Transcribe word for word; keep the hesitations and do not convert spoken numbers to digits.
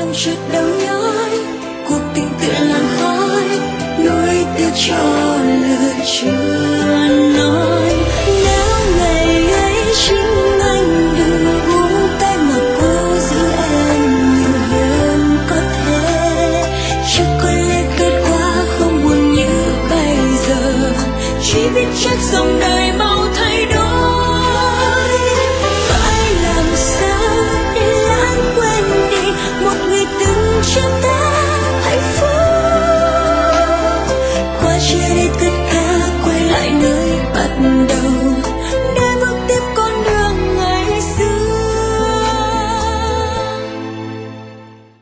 lòng chợt đau nhói, cuộc tình tựa làn khói nuối tiếc cho lời chưa nói. Nếu ngày ấy chính anh đừng buông tay mà cố giữ em nhiều hơn có thể, chắc có lẽ kết quả không buồn như bây giờ, chỉ biết chắc dòng đời mau thay đổi. Phải làm sao để lãng quên đi một người từng chia tay.